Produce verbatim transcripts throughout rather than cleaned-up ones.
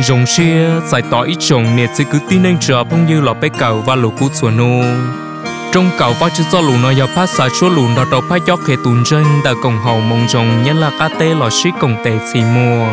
rồng xia giải tỏa ít trồng nè chỉ cứ tin anh chờ phong như lọ bé cầu và lũ cú chuột nô trong cầu và chỉ do lũ nó giờ phát xả chúa lũ đó đầu phát gió khề tùn chân đã cổng hậu mong rồng nhất là cá tê lọ xí cổng tê xì mua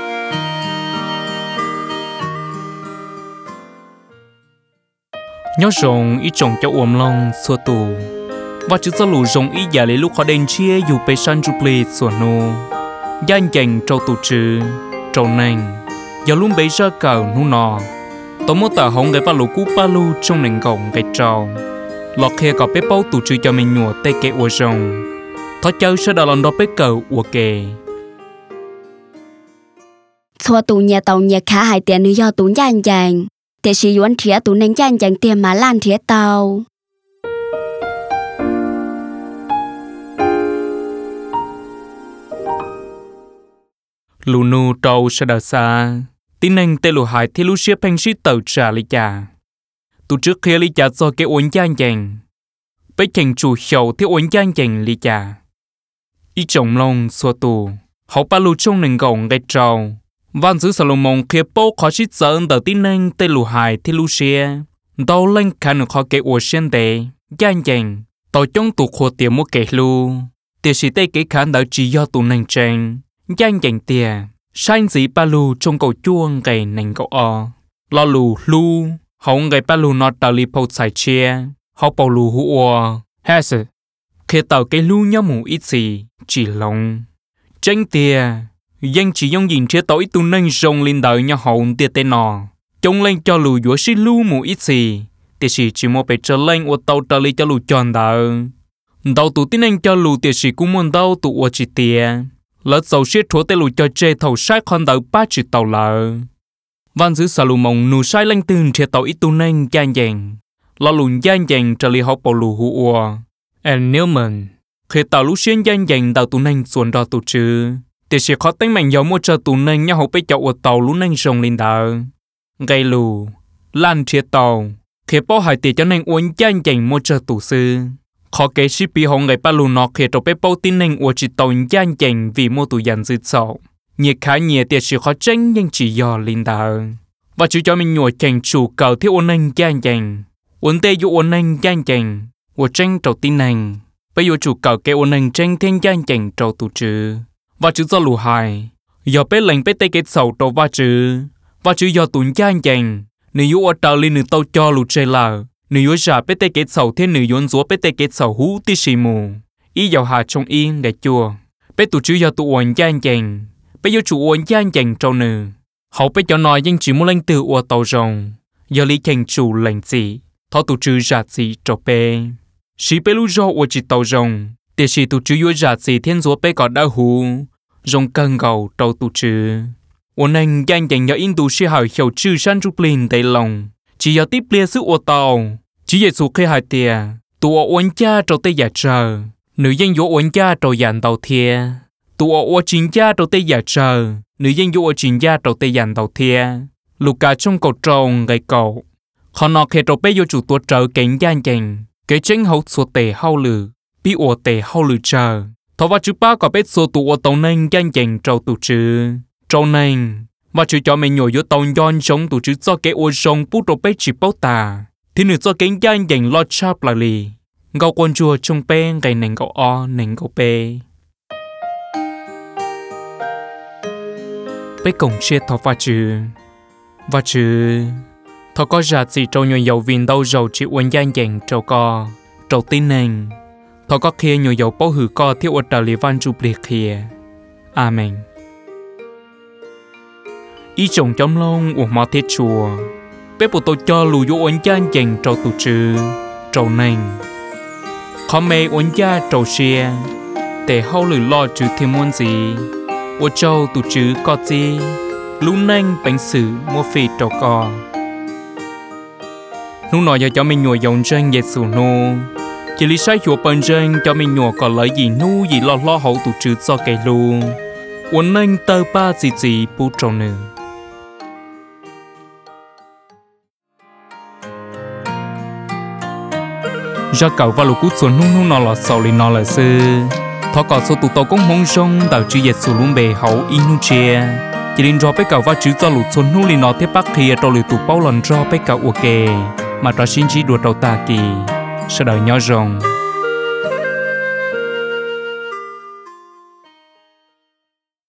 nhớ rồng ít trồng cho uổng lòng xua tù và chỉ do lũ rồng ít giả lấy lúc họ đền chia dù bé san chụp lì xuân nô gian dành trâu tù trừ trâu nành giờ luôn bé ra cầu nu nọ tôi muốn tờ hồng cái ba lũ cú ba lu trong nền gồng cái trâu lọt kia có bé bao tù trừ cho mình nhùa tê kẹ uổng rồng thọ chơi sẽ đào lần đó bé cầu uổng kề xua tù nhà tàu nhà khá hai tiền nữ do tù gian dành để sử dụng thía tù nành gian dành tiền mà lan thía tàu lù nô trâu sẽ đào xa tin anh tê lù hải thì lù xếp hành sĩ tàu trả lý trả tụ trước kia lý trả do cái uốn gian dành bấy chành chủ khẩu thì uốn gian dành lý trả ý chồng lòng xua tù họ ba lù trong nền gồng gây trâu văn giữ Salomon kia bố khó xít dẫn đầu tin anh tê lù hải thì lù xếp đâu lên khăn khó cái uốn xên đề gian dành tàu trong tụ khổ tiền mua kẻ lù tiền sĩ tê cái khán đạo chỉ do tụ nành tranh gian dành tiền sang dĩ ba lù trong cầu chuông gầy nành cầu o lo lù lu hổng gầy ba lù nọ tàu li phâu xài chia họ bầu lù hú o hết sự khi tàu cái lu nhau mù ít gì chỉ lòng tranh tiền dân chỉ dùng nhìn chia tối tu nâng rồng lên đời nhau hậu tiền tên nọ trông lên cho lù dũa xí lu mù ít gì tiền sĩ chỉ mua bể trở lên ô tàu tàu li cho lù tròn đời đầu tụ tin anh cho lù tiền sĩ cũng muốn đâu tụ ô chỉ tiền lỡ dầu xiết thua tê lù cho chê thầu sát con đỡ ba chỉ tàu lỡ văn giữ Salomon nụ sai lanh tương chia tàu ít tu nên gian dàng lo lùn gian dàng trở li học bảo lù hú ua and Newman khi tàu lũ xuyên gian dàng tàu tu nên xuân đo tu chứ thì sẽ khó tính mạnh giống một chờ tu nên nhau học bây chậu ở tàu lũ nên rồng lên đỡ gây lù lan chia tàu khi bao hải tiền cho nên uốn gian dàng một chờ tu sư khó kể ship bị hỏng ngày ba lù nọ khi trâu bé bao tin nên uổng chỉ tàu gian dành vì mua tủ dàn dư sầu nhiệt khá nhiệt tiền sự khó tranh nhưng chỉ do linh đạo và chỉ cho mình nhồi chành chủ cầu thiếu uốn nên gian dành uốn tê dụ uốn nên gian dành uổng tranh trâu tin nên bây giờ chủ cầu cái uốn nên tranh thiên gian dành trâu tủ trừ và chỉ do lù hài giờ bé lệnh bé tê cái sầu trâu va trừ và chỉ do tủ gian dành nếu dụ ở tàu lên nửa tàu cho lù chơi lờ nữ giả bé tê kết sầu thiên nữ yến rúa bé tê kết sầu hú tí xì mù ý giàu hà trong yên để chùa bé tụ chữ giờ tụ uốn gian dành bé yêu chủ uốn gian dành trâu nữ hậu bé cho nói nhưng chỉ muốn lên từ uốn tàu rồng giờ lý thành chủ lệnh gì thọ tụ chữ giả gì trâu bé xí bé lu do uốn chỉ tàu rồng để xí tụ chữ yêu giả gì thiên rúa bé còn đã hú rồng cân gầu trâu tụ chữ uốn anh gian dành nhờ in tụ xí hỏi hiểu chữ san chụp linh tây lòng chỉ giờ tiếp lia sức ô tàu chỉ về số khi hai tia tụ uốn cha trâu tây giả chờ nữ dân dỗ uốn cha trâu dàn tàu thia tụ uốn chín cha trâu tây giả chờ nữ dân dỗ chín cha trâu tây dàn tàu thia lục cả trong cầu trâu ngày cầu họ nọ khi trâu bé vô chủ tua trở cảnh gian dành cái chính hậu số tề hậu lử bị uốn tề hậu lử chờ thọ và chữ ba có bé số tụ uốn tàu nên gian dành trâu tụ chữ trâu nên và chữ cho mình nhồi vô tàu nhon sống tụ chữ do cái uốn sống bút trâu bé chỉ bao tà thì nửa do cái gian dành lo chắp là lì gạo con chùa trong pe ngày nành gạo o nành gạo pe bé cổng chia thọ và chữ và chữ thọ có giá trị trâu nhồi dầu viên đâu dầu chỉ uốn gian dành trâu co trâu tin nành thọ có kia nhồi dầu bao hử co thiếu ở đời lý văn chụp liệt kia amen ý chồng chấm lông uổng mò thiết chùa bé bộ tôi cho lù vô uốn gian dành trâu tụ trừ trâu nành khó mê uốn da trâu xia để hậu lử lo trừ thêm môn gì uốn trâu tụ trừ có gì lú nành bánh sử mua phì trâu cò lúc nói cho mình nhồi dòng chân dệt sù nô chỉ lý sai chùa bần chân cho mình nhồi còn lấy gì nu gì lo lo hậu tụ trừ do cái lù uốn nành tơ ba gì gì bu trâu nữ ra cầu và lục cút xuống nung nung nọ lọt sầu lên nọ là sư thọ cọ số tụ tàu cũng mong rong đào chữ dệt sù lún bề hậu inu chia chỉ nên cho bé cậu và chữ cho lụt xuân nu li nó tiếp bắc kia cho lụt tụ bao lần cho bé cậu ok mà cho xin chỉ đuổi đầu ta kỳ sau đời nhỏ rồng